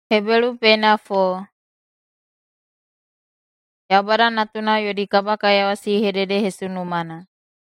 Hebelu pena 4. Yaubara natuna yodi kabakayawasi hedede hesunumana.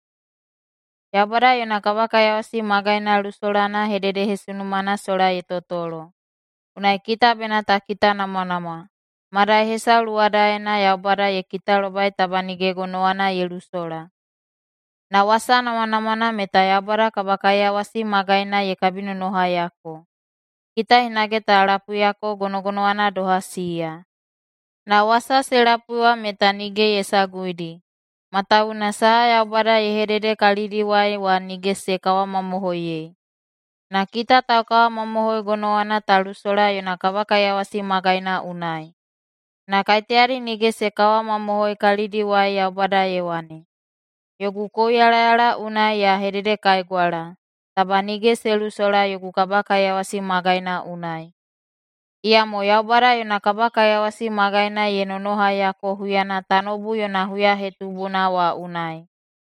Yaubara yona kabakayawasi magaina lusolana hedede hesunumana sola yetotolo. Unai kita bena ta kita nama-nama. Marai hesa luadaena yaubara ye kita lobai tabanige gonoana ye lusola. Na wasa nama-namana meta yaubara kabakayawasi magaina ye kabinu noha yako. Kita hinage ta alapu yako gono-gonoana doha siya. Na wasa selapua meta nige yesaguidi. Matauna saha yaubara yehedede kalidi wa nige se kawa mamohoye. Na kita tau kawa mamohoi gonoana talusola yona kabakayawasi magaina unai. Na kaitiari nige se kawa mamohoi kalidi yaubara yewane. Yogu kouyala unai ya hedede kaigwala. Taba nige selusola yogu kabakayawasi magaina unai. Ia mo yaubara yona kabakayawasi magaina yenonoha yako huyana tanobu yona huya hetubuna wa unai.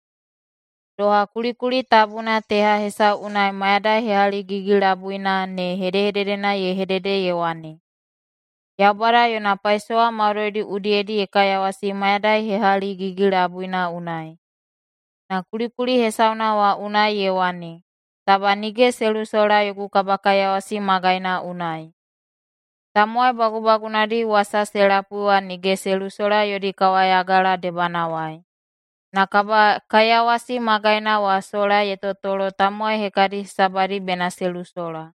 Doha kulikuli tabuna teha hesa unai mayadai hehali gigi labuina ne hedehededena ye hedede yewane. Yaubara yona paisoa mauredi udiedi yekayawasi mayadai hehali gigi labuina unai. Na kulikuli hesauna wa unai yewane. Taba nige selusola yogu kabakayawasi magaina unai. Tamuai bagu-bagunadi wasa selapua nige selusola yodi kawayagala debanawai. Na kabakayawasi magaina wa sola yetotolo tamuai hekadi sabari bena selusola.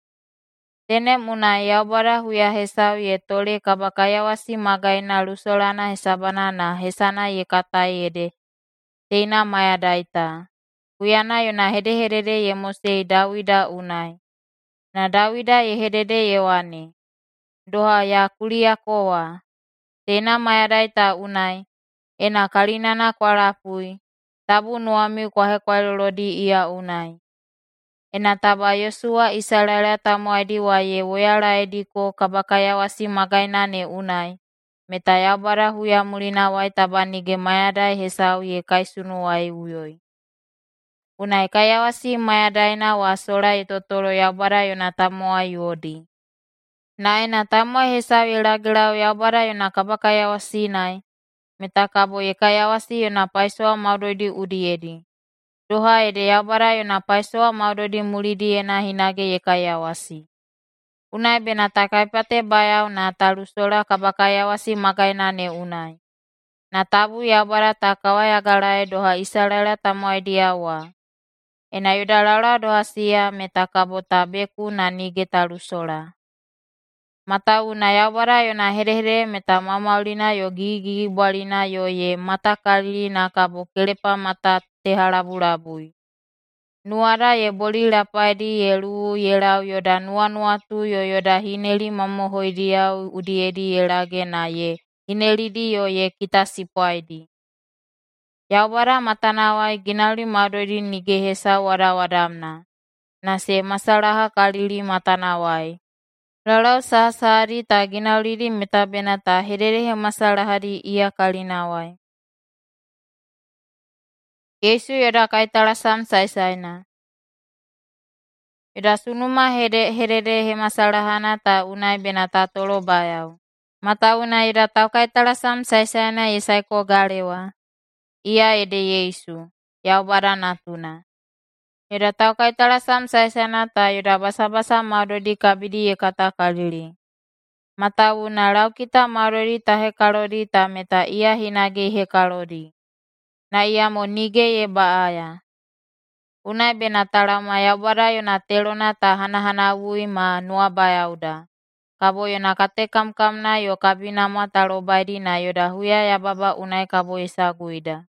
Tenem unai yaubara huya hesau ye tole kabakayawasi magaina lusolana hesabana na hesana ye katai yede. Teina mayadaita. Huyana yona hedehedede ye mosei Dawida unai. Na Dawida ye hedede yewane. Doha ya kulia koa. Teina mayadaita unai. Ena kalinana kwa lapui. Tabu nuami kwa hekwailolodi ia unai. Ena taba Yosua Israela tamuaidi wa ye woyala ediko kabakayawasi magaina ne unai. Meta yaubara huya mulina wai taba nige mayadai hesau ye kaisunu wai uyoi. Unai kayawasi mayadaina wa sola yetotolo yaubara yona tamoa yodi. Na ena tamoa hesau ye lagilau yaubara yona kabakayawasi nai. Meta kabo ye kayawasi yona paisoa maudodi udiedi. Doha ede yaubara yona paisoa maudodi mulidi ena hinage ye kayawasi. Unai bena takaipate bayau na talusola kabakayawasi magaina ne unai. Na tabu yaubara takawayagalae doha Israela tamoa diawa. Ena yuda laula doha sia meta kabo tabeku na nige talusola. Mata una yaubara yona hedehede meta mamaulina yo gigi bualina yo ye mata kali na kabo kelepa mata tehalabulabui. Nuara ye boli lapaidi ye lu ye lau yoda nuatu yo yoda hineli mamohoidia udiedi ye lage na ye hinelidi yo ye kita sipoaidi. Yaubara matanawai ginali madodi nige hesa wada-wadamna. Nase masalaha kalili matanawai. Lalau sahari ta ginalidi metabena ta hededehe masalahadi ia kalinawai. Yesu yoda kaitalasam saisaina. Yoda sunuma hededehe masalahana ta unai bena ta tolo bayau. Mata unai yoda tau kaitalasam saisaina yesaiko galewa. Ia ede Yesu, yaubara natuna. Yoda tau kaitalasam saisaina ta yoda basa-basa maudodi kabidi ye kata kalili. Mata una lau kita maudodi ta hekalodi ta meta ia hinage hekalodi. Na ia mo nige ye baaya. Unai bena talama yaubara yona telona ta hana-hana ui ma nua bayauda. Kabo yona kate kam-kamna yo kabina ma talobaidi na yoda huya ya baba unai kabo esaguida.